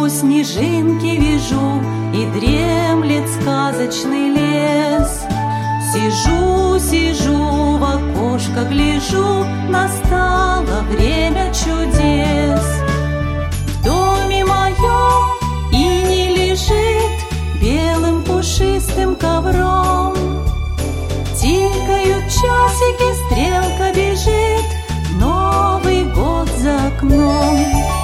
снежинки вижу, и дремлет сказочный лес. Сижу, сижу, в окошко гляжу, настало время чудес. В доме моем иней лежит белым пушистым ковром. Тикают часики, стрелка бежит, Новый год за окном.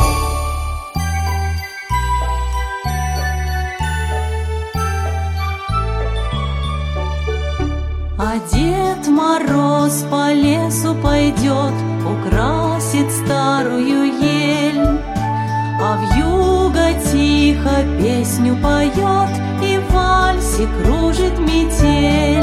А Дед Мороз по лесу пойдет, украсит старую ель, а вьюга тихо песню поет, и в вальсе кружит метель.